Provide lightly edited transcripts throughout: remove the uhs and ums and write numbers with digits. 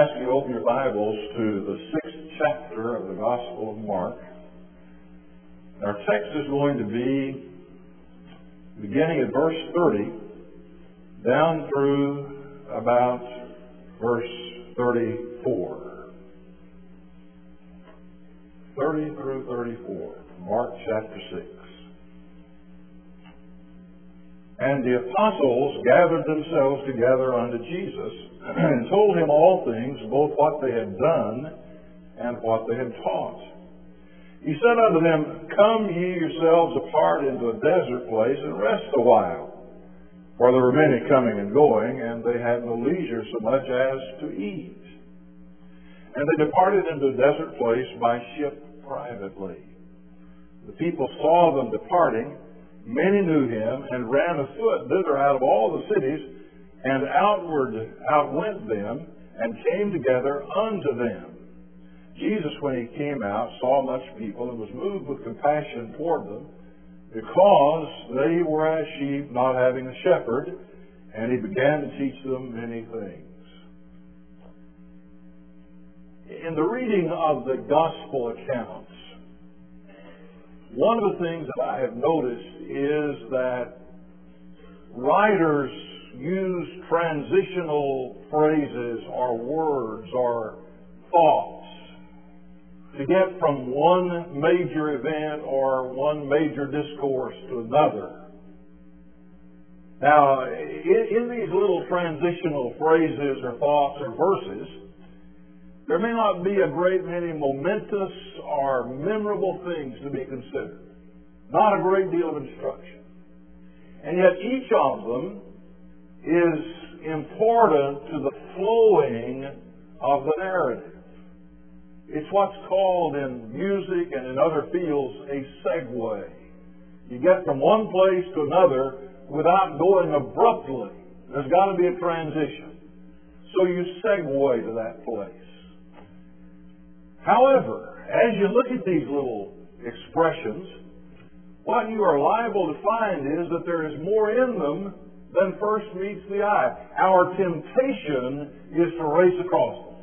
ask you to open your Bibles to the 6th chapter of the Gospel of Mark. Our text is going to be beginning at verse 30 down through about verse 34. 30 through 34, Mark chapter 6. And the apostles gathered themselves together unto Jesus and told him all things, both what they had done and what they had taught. He said unto them, Come ye yourselves apart into a desert place and rest a while. For there were many coming and going, and they had no leisure so much as to eat. And they departed into a desert place by ship privately. The people saw them departing. Many knew him, and ran afoot thither out of all the cities, and outwent them, and came together unto them. Jesus, when he came out, saw much people, and was moved with compassion toward them, because they were as sheep not having a shepherd, and he began to teach them many things. In the reading of the gospel accounts, one of the things that I have noticed is that writers use transitional phrases or words or thoughts to get from one major event or one major discourse to another. Now, in these little transitional phrases or thoughts or verses, there may not be a great many momentous or memorable things to be considered. Not a great deal of instruction. And yet each of them is important to the flowing of the narrative. It's what's called in music and in other fields a segue. You get from one place to another without going abruptly. There's got to be a transition. So you segue to that place. However, as you look at these little expressions, what you are liable to find is that there is more in them than first meets the eye. Our temptation is to race across them.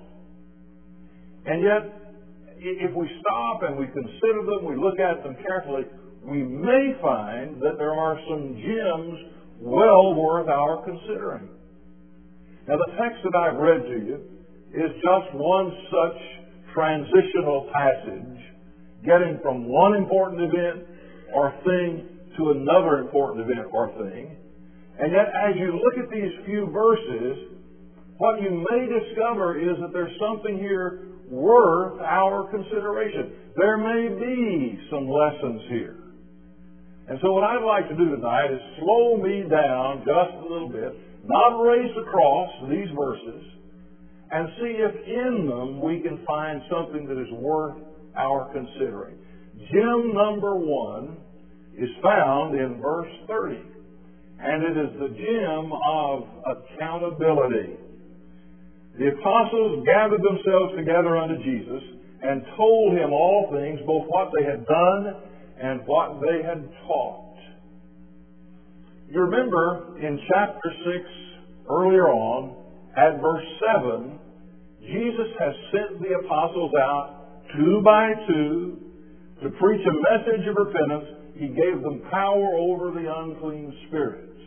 And yet, if we stop and we consider them, we look at them carefully, we may find that there are some gems well worth our considering. Now, the text that I've read to you is just one such transitional passage, getting from one important event or thing to another important event or thing. And yet, as you look at these few verses, what you may discover is that there's something here worth our consideration. There may be some lessons here. And so what I'd like to do tonight is slow me down just a little bit, not race across these verses, and see if in them we can find something that is worth our considering. Gem number 1 is found in verse 30, and it is the gem of accountability. The apostles gathered themselves together unto Jesus and told him all things, both what they had done and what they had taught. You remember in chapter 6, earlier on, at verse 7, Jesus has sent the apostles out 2 by 2 to preach a message of repentance. He gave them power over the unclean spirits.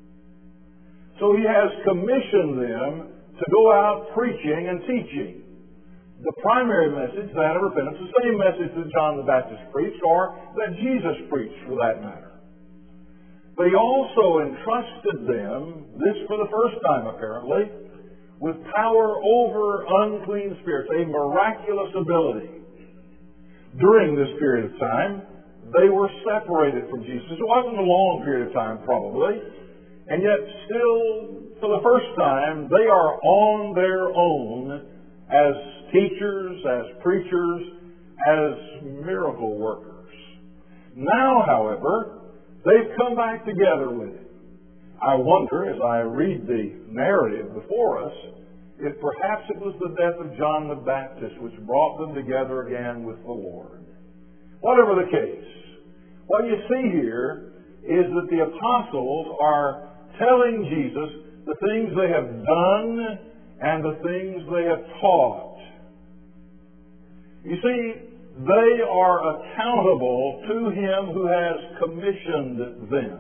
So he has commissioned them to go out preaching and teaching. The primary message, that of repentance, the same message that John the Baptist preached, or that Jesus preached for that matter. But he also entrusted them, this for the first time apparently, with power over unclean spirits, a miraculous ability. During this period of time, they were separated from Jesus. It wasn't a long period of time, probably, and yet still, for the first time, they are on their own as teachers, as preachers, as miracle workers. Now, however, they've come back together with him. I wonder, as I read the narrative before us, if perhaps it was the death of John the Baptist which brought them together again with the Lord. Whatever the case, what you see here is that the apostles are telling Jesus the things they have done and the things they have taught. You see, they are accountable to Him who has commissioned them.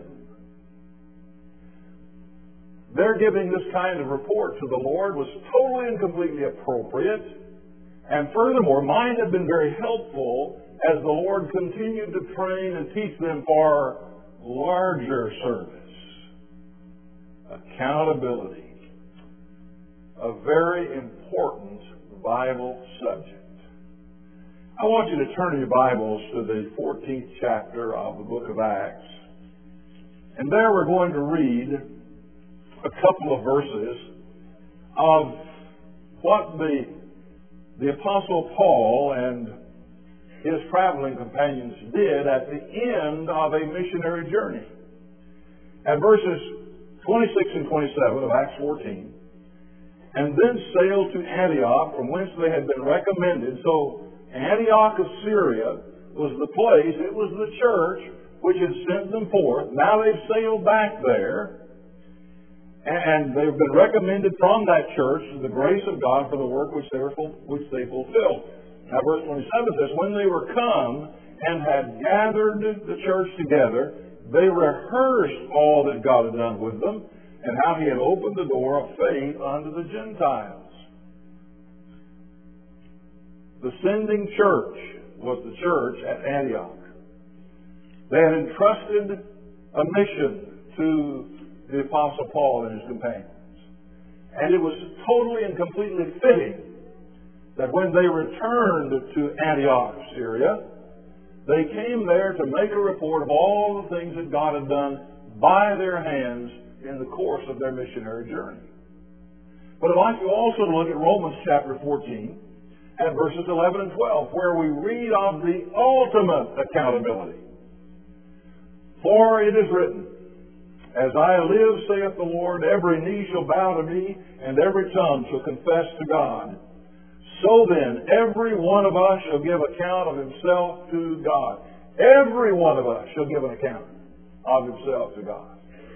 Their giving this kind of report to the Lord was totally and completely appropriate, and furthermore, mine have been very helpful as the Lord continued to train and teach them for larger service. Accountability. A very important Bible subject. I want you to turn your Bibles to the 14th chapter of the book of Acts. And there we're going to read a couple of verses of what the Apostle Paul and his traveling companions did at the end of a missionary journey. At verses 26 and 27 of Acts 14, and then sailed to Antioch, from whence they had been recommended. So Antioch of Syria was the place, it was the church which had sent them forth. Now they've sailed back there, and they've been recommended from that church to the grace of God for the work which they fulfilled. Now verse 27 says, when they were come and had gathered the church together, they rehearsed all that God had done with them, and how He had opened the door of faith unto the Gentiles. The sending church was the church at Antioch. They had entrusted a mission to the Apostle Paul and his companions. And it was totally and completely fitting that when they returned to Antioch, Syria, they came there to make a report of all the things that God had done by their hands in the course of their missionary journey. But I'd like you also to look at Romans chapter 14 and verses 11 and 12, where we read of the ultimate accountability. For it is written, as I live, saith the Lord, every knee shall bow to me, and every tongue shall confess to God. So then, every one of us shall give account of himself to God. Every one of us shall give an account of himself to God.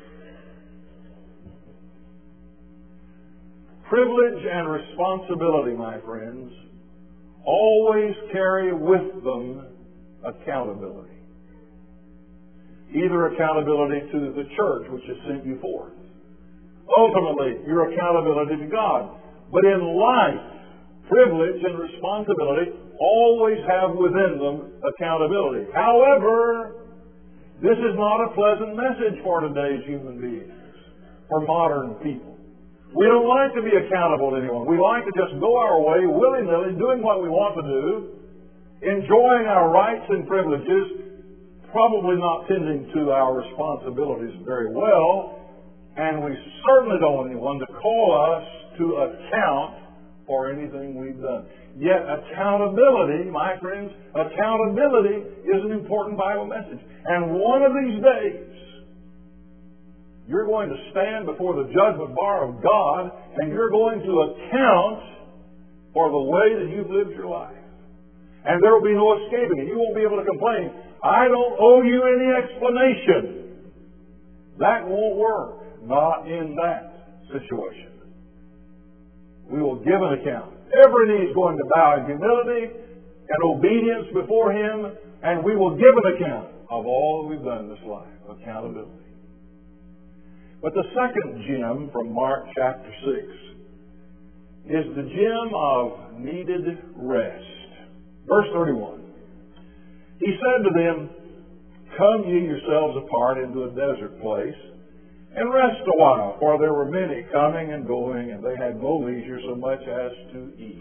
Privilege and responsibility, my friends, always carry with them accountability. Either accountability to the church which has sent you forth. Ultimately, your accountability to God. But in life, privilege and responsibility always have within them accountability. However, this is not a pleasant message for today's human beings, for modern people. We don't like to be accountable to anyone. We like to just go our way willy-nilly, doing what we want to do, enjoying our rights and privileges, probably not tending to our responsibilities very well, and we certainly don't want anyone to call us to account for anything we've done. Yet accountability, my friends, accountability is an important Bible message. And one of these days, you're going to stand before the judgment bar of God, and you're going to account for the way that you've lived your life. And there will be no escaping it. You won't be able to complain, I don't owe you any explanation. That won't work. Not in that situation. We will give an account. Every knee is going to bow in humility and obedience before Him, and we will give an account of all that we've done in this life. Accountability. But the second gem from Mark chapter 6 is the gem of needed rest. Verse 31. He said to them, come ye yourselves apart into a desert place, and rest a while, for there were many coming and going, and they had no leisure so much as to eat.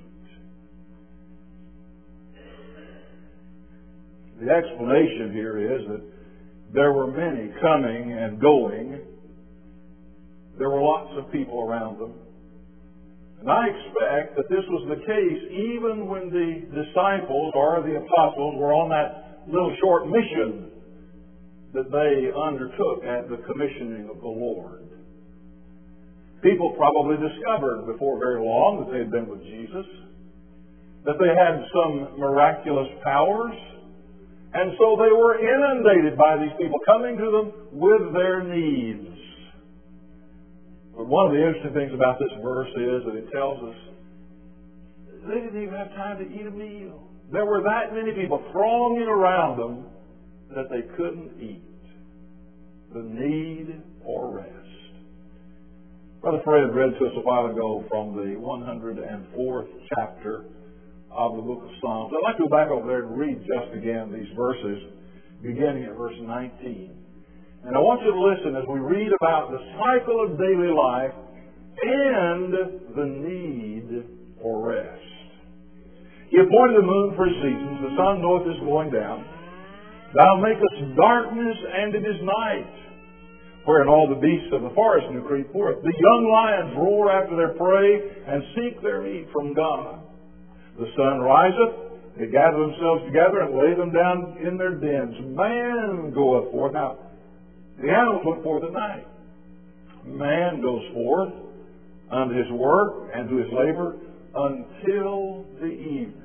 The explanation here is that there were many coming and going. There were lots of people around them. And I expect that this was the case even when the disciples or the apostles were on that little short mission that they undertook at the commissioning of the Lord. People probably discovered before very long that they had been with Jesus, that they had some miraculous powers, and so they were inundated by these people coming to them with their needs. But one of the interesting things about this verse is that it tells us they didn't even have time to eat a meal. There were that many people thronging around them that they couldn't eat. The need for rest. Brother Fred read to us a while ago from the 104th chapter of the book of Psalms. I'd like to go back over there and read just again these verses, beginning at verse 19. And I want you to listen as we read about the cycle of daily life and the need for rest. He appointed the moon for his seasons. The sun knoweth his going down. Thou makest darkness, and it is night. Wherein all the beasts of the forest do creep forth. The young lions roar after their prey, and seek their meat from God. The sun riseth, they gather themselves together, and lay them down in their dens. Man goeth forth. Now, the animals went forth at night. Man goes forth unto his work and to his labor until the evening.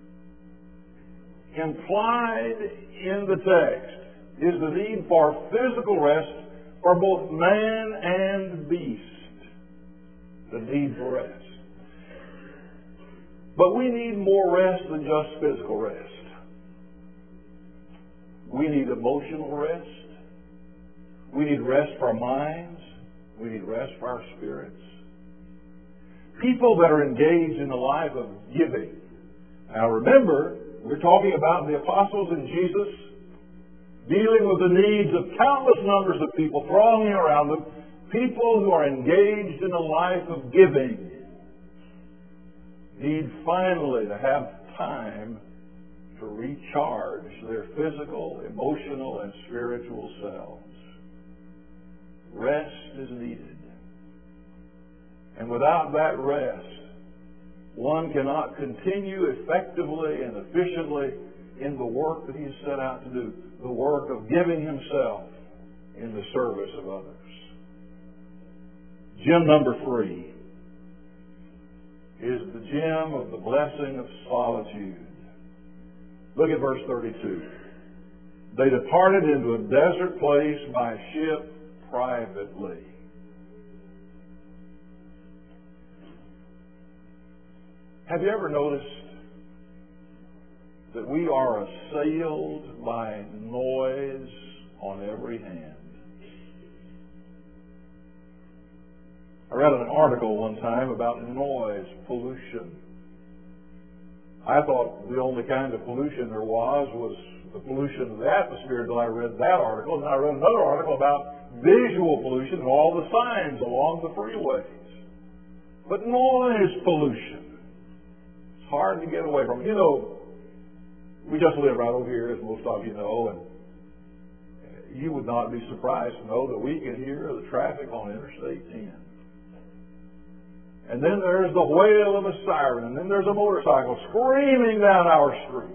Implied in the text is the need for physical rest for both man and beast. The need for rest. But we need more rest than just physical rest. We need emotional rest. We need rest for our minds. We need rest for our spirits. People that are engaged in a life of giving. Now remember, we're talking about the apostles and Jesus dealing with the needs of countless numbers of people thronging around them. People who are engaged in a life of giving need finally to have time to recharge their physical, emotional, and spiritual selves. Rest is needed. And without that rest, one cannot continue effectively and efficiently in the work that he has set out to do, the work of giving himself in the service of others. Gem number 3 is the gem of the blessing of solitude. Look at verse 32. They departed into a desert place by ship privately. Have you ever noticed that we are assailed by noise on every hand? I read an article one time about noise pollution. I thought the only kind of pollution there was the pollution of the atmosphere until I read that article. And I read another article about visual pollution and all the signs along the freeways. But noise pollution, it's hard to get away from. You know, we just live right over here, as most of you know, and you would not be surprised to know that we can hear the traffic on Interstate 10. And then there's the wail of a siren, and then there's a motorcycle screaming down our street.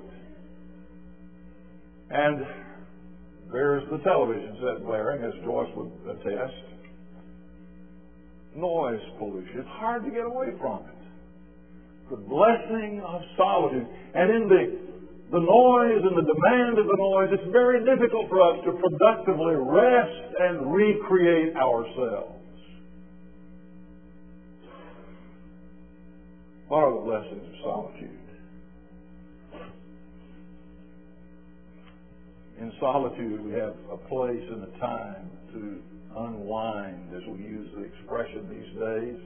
And there's the television set blaring, as Joyce would attest. Noise pollution. It's hard to get away from it. The blessing of solitude. And in the noise and the demand of the noise, it's very difficult for us to productively rest and recreate ourselves. What are the blessings of solitude? In solitude, we have a place and a time to unwind, as we use the expression these days.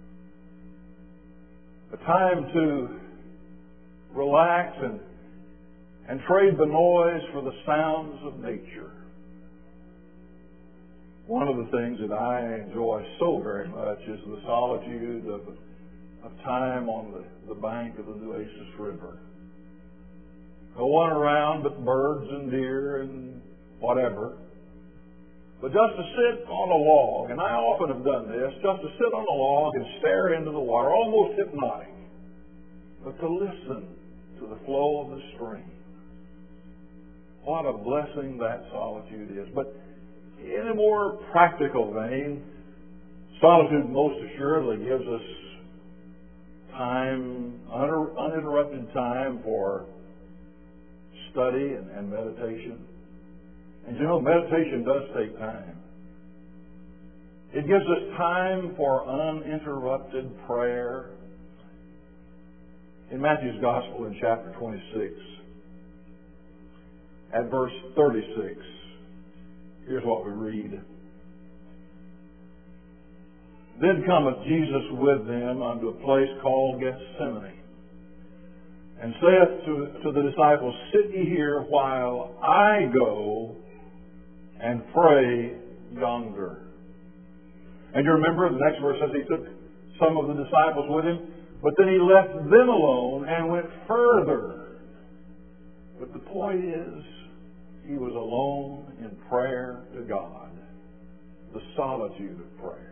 A time to relax and trade the noise for the sounds of nature. One of the things that I enjoy so very much is the solitude of time on the bank of the Nueces River. No one around but birds and deer and whatever. But just to sit on a log, and I often have done this, just to sit on a log and stare into the water, almost hypnotic, but to listen to the flow of the stream. What a blessing that solitude is. But in a more practical vein, solitude most assuredly gives us time, uninterrupted time for study and meditation. And you know, meditation does take time. It gives us time for uninterrupted prayer. In Matthew's Gospel in chapter 26, at verse 36, here's what we read. Then cometh Jesus with them unto a place called Gethsemane, and saith to the disciples, Sit ye here while I go and pray yonder. And you remember the next verse says he took some of the disciples with him, but then he left them alone and went further. But the point is, he was alone in prayer to God, the solitude of prayer.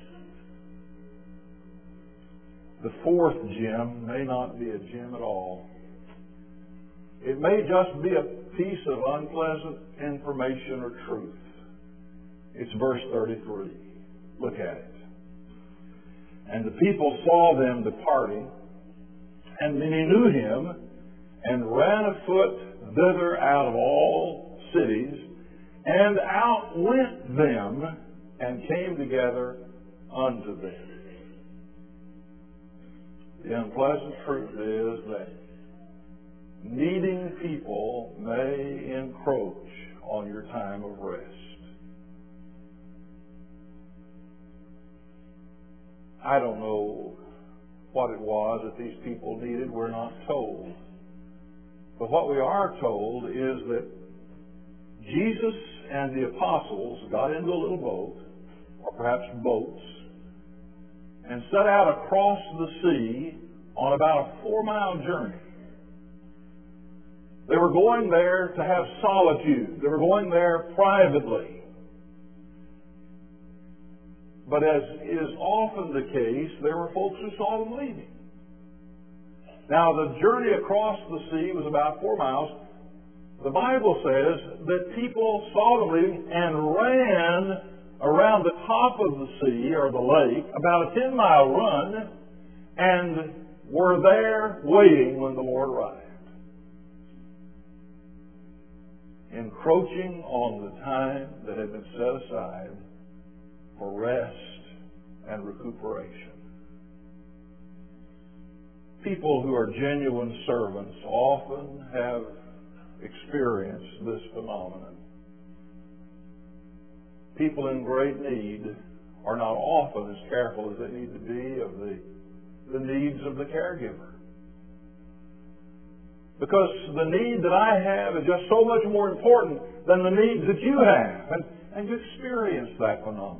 The fourth gem may not be a gem at all. It may just be a piece of unpleasant information or truth. It's verse 33. Look at it. And the people saw them departing, and many knew him, and ran afoot thither out of all cities, and outwent them, and came together unto them. The unpleasant truth is that needing people may encroach on your time of rest. I don't know what it was that these people needed. We're not told. But what we are told is that Jesus and the apostles got into a little boat, or perhaps boats, and set out across the sea on about a 4-mile journey. They were going there to have solitude. They were going there privately. But as is often the case, there were folks who saw them leaving. Now, the journey across the sea was about 4 miles. The Bible says that people saw them leaving and ran around the top of the sea or the lake, about a 10-mile run, and were there waiting when the Lord arrived. Encroaching on the time that had been set aside for rest and recuperation. People who are genuine servants often have experienced this phenomenon. People in great need are not often as careful as they need to be of the needs of the caregiver. Because the need that I have is just so much more important than the needs that you have. And you experience that phenomenon.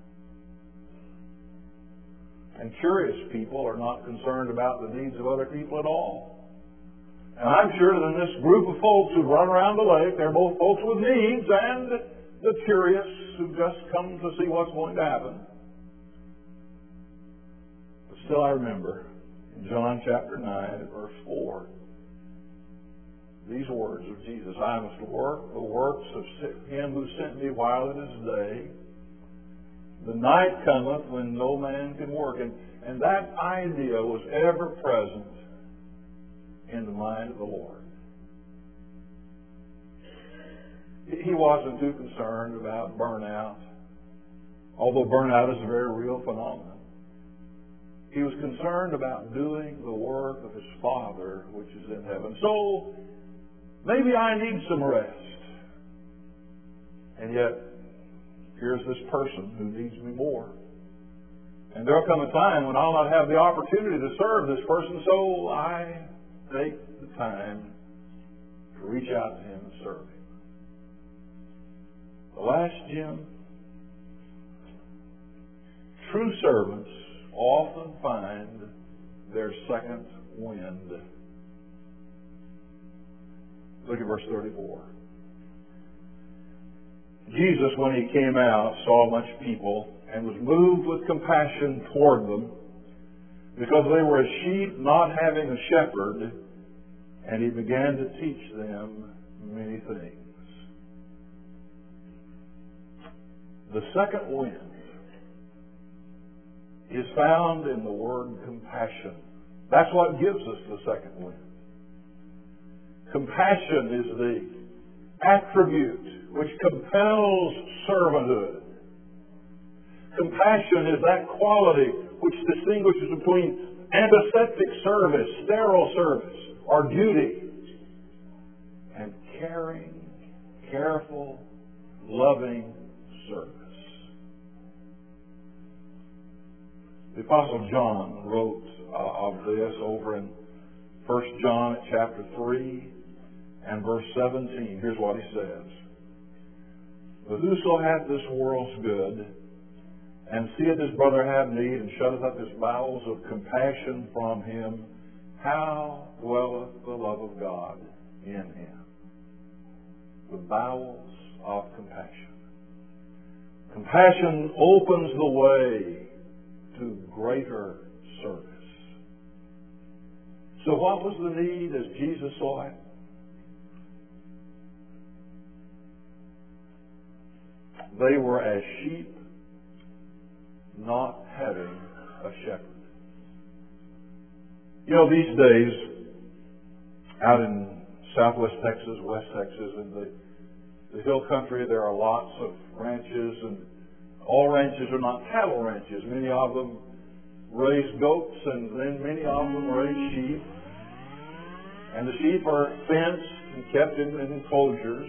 And curious people are not concerned about the needs of other people at all. And I'm sure that in this group of folks who run around the lake, they're both folks with needs and the curious who just come to see what's going to happen. But still I remember in John chapter 9 at verse 4, these words of Jesus, I must work the works of him who sent me while it is day. The night cometh when no man can work. And that idea was ever present in the mind of the Lord. He wasn't too concerned about burnout, although burnout is a very real phenomenon. He was concerned about doing the work of his Father which is in heaven. So, maybe I need some rest. And yet, here's this person who needs me more. And there'll come a time when I'll not have the opportunity to serve this person, so I take the time to reach out to him and serve him. The last gem, true servants often find their second wind. Look at verse 34. Jesus, when he came out, saw much people and was moved with compassion toward them because they were as sheep not having a shepherd, and he began to teach them many things. The second wind is found in the word compassion. That's what gives us the second wind. Compassion is the attribute which compels servanthood. Compassion is that quality which distinguishes between antiseptic service, sterile service, or duty, and caring, careful, loving service. The Apostle John wrote of this over in 1 John chapter 3 and verse 17. Here's what he says. But whoso hath this world's good, and seeth his brother have need, and shutteth up his bowels of compassion from him, how dwelleth the love of God in him? The bowels of compassion. Compassion opens the way to greater service. So what was the need as Jesus saw it? They were as sheep not having a shepherd. You know, these days, out in southwest Texas, west Texas, and the hill country, there are lots of ranches, and all ranches are not cattle ranches. Many of them raise goats, and then many of them raise sheep. And the sheep are fenced and kept in enclosures.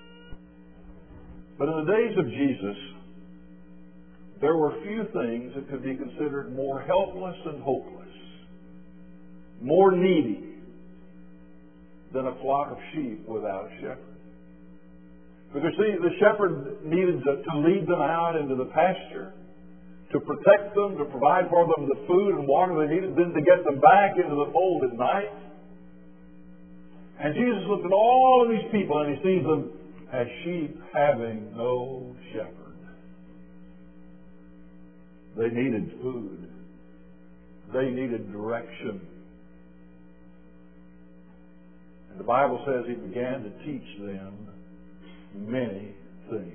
But in the days of Jesus, there were few things that could be considered more helpless and hopeless, more needy than a flock of sheep without a shepherd. Because see, the shepherd needed to lead them out into the pasture, to protect them, to provide for them the food and water they needed, then to get them back into the fold at night. And Jesus looked at all of these people and he sees them as sheep having no shepherd. They needed food. They needed direction. And the Bible says he began to teach them many things.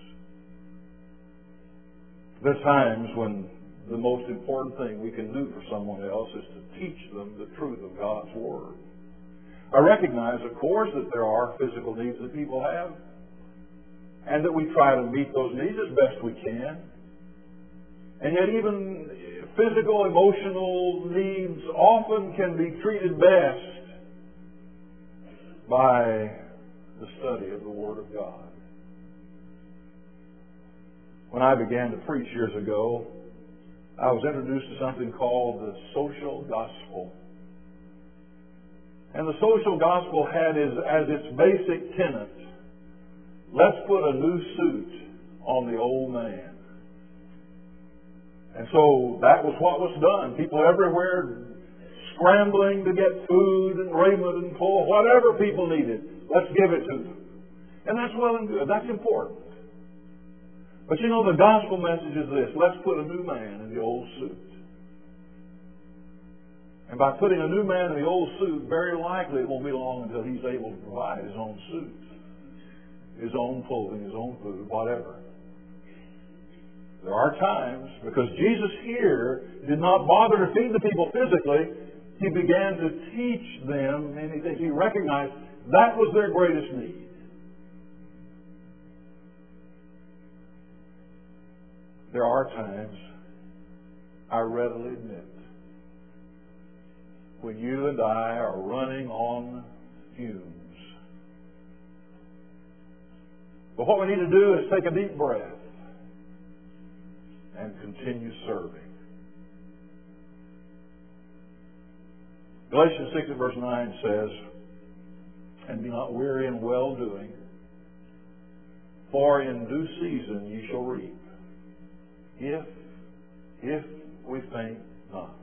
There are times when the most important thing we can do for someone else is to teach them the truth of God's Word. I recognize, of course, that there are physical needs that people have, and that we try to meet those needs as best we can. And yet even physical, emotional needs often can be treated best by the study of the Word of God. When I began to preach years ago, I was introduced to something called the social gospel. And the social gospel had as its basic tenet, let's put a new suit on the old man. And so that was what was done. People everywhere scrambling to get food and raiment and clothes, whatever people needed, let's give it to them. And that's well and good. That's important. But you know, the gospel message is this: let's put a new man in the old suit. And by putting a new man in the old suit, very likely it won't be long until he's able to provide his own suit, his own clothing, his own food, whatever. There are times, because Jesus here did not bother to feed the people physically, he began to teach them many things. He recognized that was their greatest need. There are times, I readily admit, when you and I are running on fumes. But what we need to do is take a deep breath and continue serving. Galatians 6 and verse 9 says, and be not weary in well-doing, for in due season ye shall reap, if we faint not.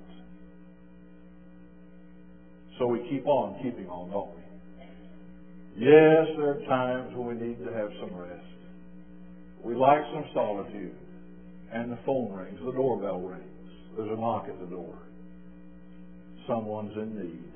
So we keep on keeping on, don't we? Yes, there are times when we need to have some rest. We like some solitude. And the phone rings, the doorbell rings. There's a knock at the door. Someone's in need.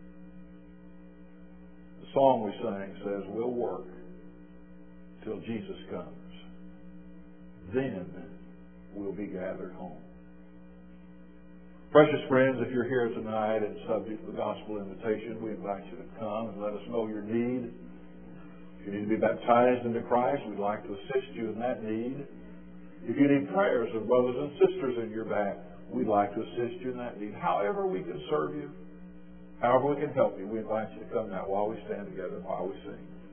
The song we sang says, we'll work till Jesus comes. Then we'll be gathered home. Precious friends, if you're here tonight and subject to the gospel invitation, we invite you to come and let us know your need. If you need to be baptized into Christ, we'd like to assist you in that need. If you need prayers of brothers and sisters in your back, we'd like to assist you in that need. However we can serve you, however we can help you, we invite you to come now while we stand together, while we sing.